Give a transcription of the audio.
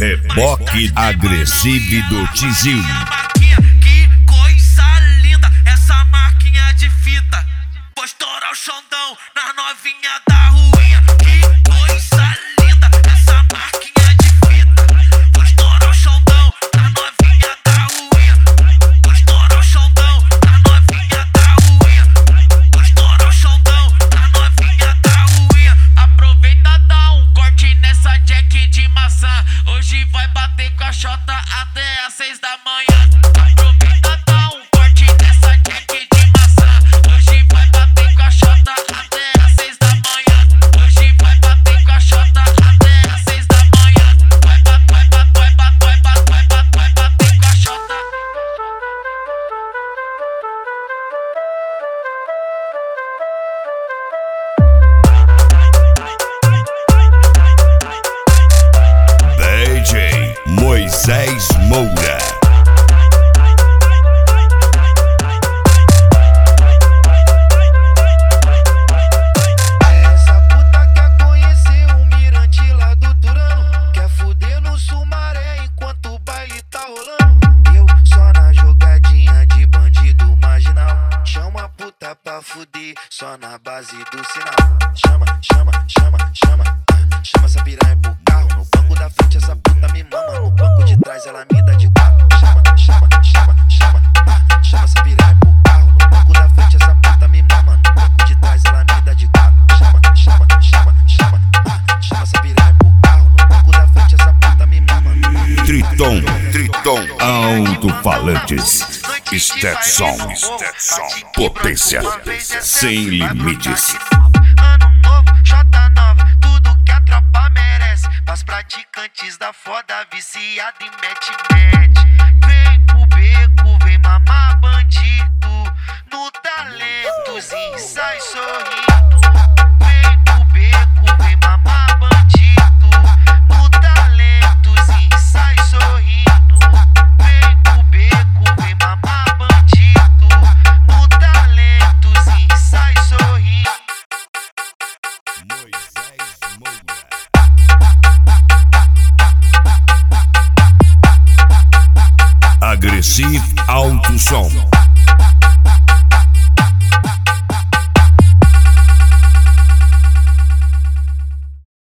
Reboque agressivo do Tizil. Que coisa linda, essa marquinha de fita. Vou estourar o Xandão na novinha da ruinha. Que coisa linda, essa marquinha de fita. Vou estourar o Xandão na novinha da ruinha. Vou estourar o Xandão na novinha da ruinha. Vou estourar o Xandão na novinha da ruinha. Aproveita, dá um corte nessa jack de maçã. Hoje vai bater com a xota até às 6 da manhã. Aproveita, dá um corte nessa jack de maçã. Hoje vai bater com a xota até às 6 da manhã. Hoje vai bater com a xota até às 6 da manhã. Vai bater com a xota. DJ Moisés Moura. Essa puta quer conhecer o mirante lá do Turano. Quer fuder no Sumaré enquanto o baile tá rolando. Eu só na jogadinha de bandido marginal. Chama a puta pra fuder só na base do sinal. Chama, chama, chama, chama. Chama essa piranha pro carro. No banco da frente essa puta me mama. No banco de trás ela me dá de quatro. Chama, chama, chama, chama. Chama essa piranha pro carro. No banco da frente essa puta me mama. No banco de trás ela me dá de quatro. Chama, chama, chama, chama. Chama essa piranha pro carro. No banco da frente essa puta me mama. Triton, alto-falantes, Stetson, potência sem limites. Ano novo, Jota nova, tudo que a tropa merece. Pras praticantes da foda, viciada em mete-mete. Vem pro beco, vem mamar bandido. No talentozinho sai sorrindo. Vem pro beco, vem mamar bandido. No talentozinho sai sorrindo. Vem pro beco, vem mamar bandido. No talentozinho sai sorrindo. Moisés Moura. Agressivo alto som.